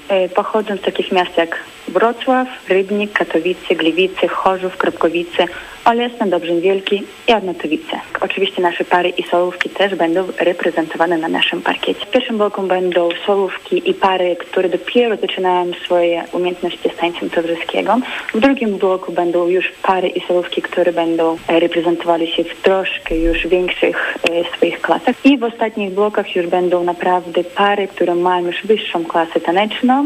pochodzą z takich miast jak Wrocław, Rybnik, Katowice, Gliwice, Chorzów, Kropkowice, Olesna, Dobrzyn Wielki i Arnautowice. Oczywiście nasze pary i solówki też będą reprezentowane na naszym parkiecie. W pierwszym bloku będą solówki i pary, które dopiero zaczynają swoje umiejętności z tańcem towarzyskiego. W drugim bloku będą już pary i solówki, które będą reprezentowali się w troszkę już większych swoich klasach. I w ostatnich blokach już będą naprawdę pary, które mają już wyższą klasę taneczną